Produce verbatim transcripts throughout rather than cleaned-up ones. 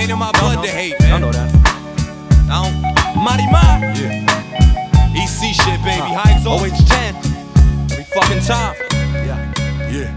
ain't in my blood no, no. to hate, man. I know that. I don't. Marty Ma. Yeah. E C shit, baby. Uh, High exhaust. O H ten. Every fucking time. Yeah. Yeah.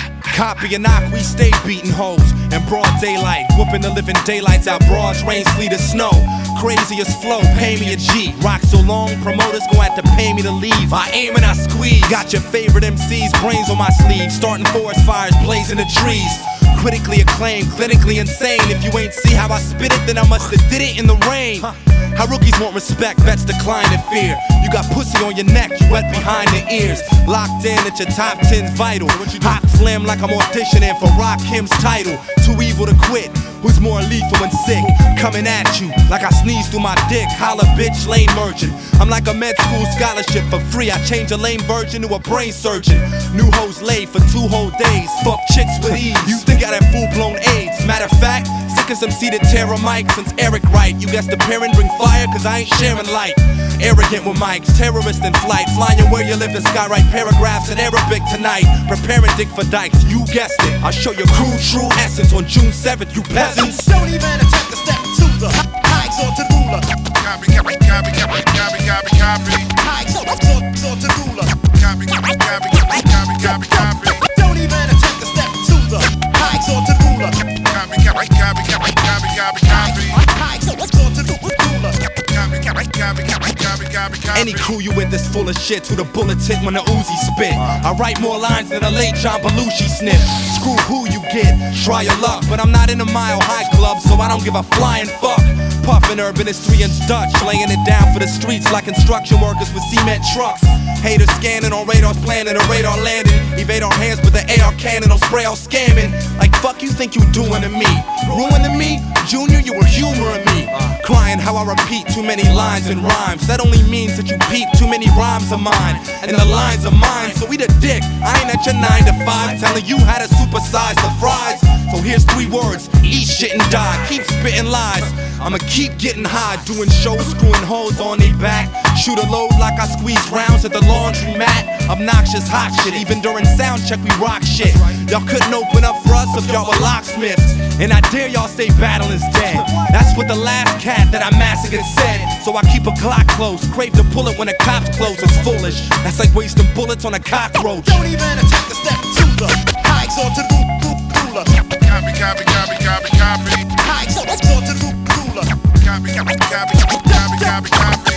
Copy and knock, we stay beating hoes in broad daylight, whooping the living daylights out. Broads, rain, sleet, or snow. Craziest flow, pay me a G. Rock so long, promoters gon' have to pay me to leave. I aim and I squeeze. Got your favorite M Cs, brains on my sleeve. Starting forest fires, blazing the trees. Critically acclaimed, clinically insane. If you ain't see how I spit it, then I must have did it in the rain. How rookies want respect, vets decline in fear. You got pussy on your neck, you wet behind the ears. Locked in at your top ten's vital. Hot flim like I'm auditioning for Rakim's title. Too evil to quit, who's more lethal and sick? Coming at you like I sneezed through my dick. Holla bitch, lane merchant. I'm like a med school scholarship for free. I change a lame virgin to a brain surgeon. New hoes laid for two whole days. Fuck chicks with ease. You think I got full-blown AIDS? Matter of fact, sick as I'm seated terror mic since Eric Wright. You guessed the parent bring fire cause I ain't sharing light. Arrogant with mics, terrorist in flight. Flying where you live, the sky write paragraphs in Arabic tonight. Preparing dick for dikes, you guessed it. I'll show your crew true essence on June seventh, you peasants. Don't even attempt to step to the high exalted ruler. Copy, copy, copy, copy, copy, copy, copy. High exalted ruler. Copy, copy, copy, copy, copy, copy. Don't even attempt to step to the high exalted ruler. Copy, copy, copy, copy, copy, copy, copy. High exalted ruler. Copy, copy, copy, copy, copy, copy, copy. Any crew you with this full of shit to the bullets hit when the Uzi spit. I write more lines than a late John Belushi sniff. Screw who you get, try your luck. But I'm not in a mile high club, so I don't give a flying fuck. Puffin' urban is three inch Dutch, laying it down for the streets like construction workers with cement trucks. Haters scanning on radars, planning a radar landing. Evade our hands with the A R cannon, will spray out scamming. Like fuck you think you doing to me? Ruining me? Junior, you were humoring me. Crying how I repeat too many lines and rhymes. That only means that you peep too many rhymes of mine. And the lines are mine, so eat a dick. I ain't at your nine to five telling you how to supersize the fries. So here's three words, eat shit and die. Keep spitting lies. I'ma keep getting high, doing shows, screwing hoes on they back. Shoot a load like I squeeze rounds at the laundromat. Obnoxious hot shit, even during sound check we rock shit. Y'all couldn't open up for us if y'all were locksmiths. And I dare y'all say battling's dead. That's what the last cat that I massacred said. So I keep a Glock close, crave to pull it when the cops close. It's foolish, that's like wasting bullets on a cockroach. Don't even attempt to step to the high exalted ruler. Copy, copy, copy, copy, copy. High exalted ruler. Copy, copy, copy, copy, copy, copy.